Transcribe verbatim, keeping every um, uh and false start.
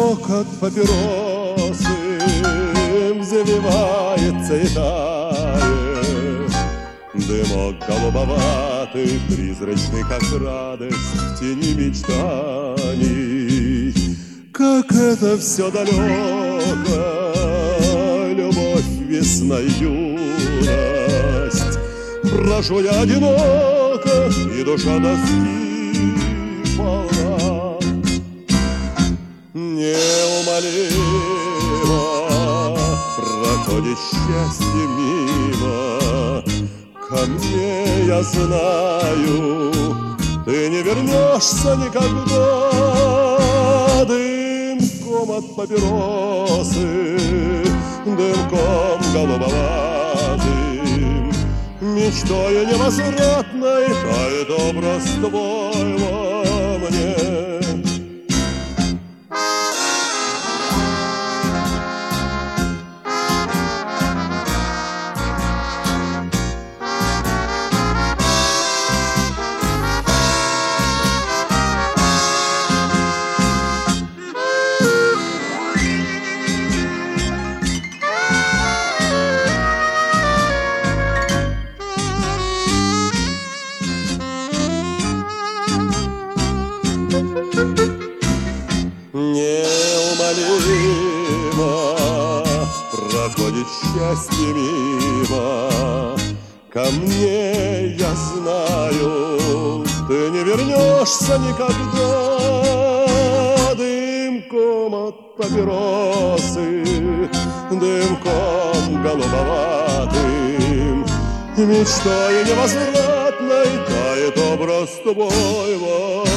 от папиросы завивается и тает. Дымок голубоватый, призрачный, как радость в тени мечтаний. Как это все далеко, любовь, весна, юность. Прошу я одиноко, и душа тоски полна. Неумолимо проходит счастье мимо. Ко мне, я знаю, ты не вернешься никогда. Дымком от папиросы, дымком голубоватым, мечтою невозвратной тает образ твой во мне. Неумолимо проходит счастье мимо. Ко мне, я знаю, ты не вернешься никогда. Дымком от папиросы, дымком голубоватым, мечтою невозвратной тает образ твой.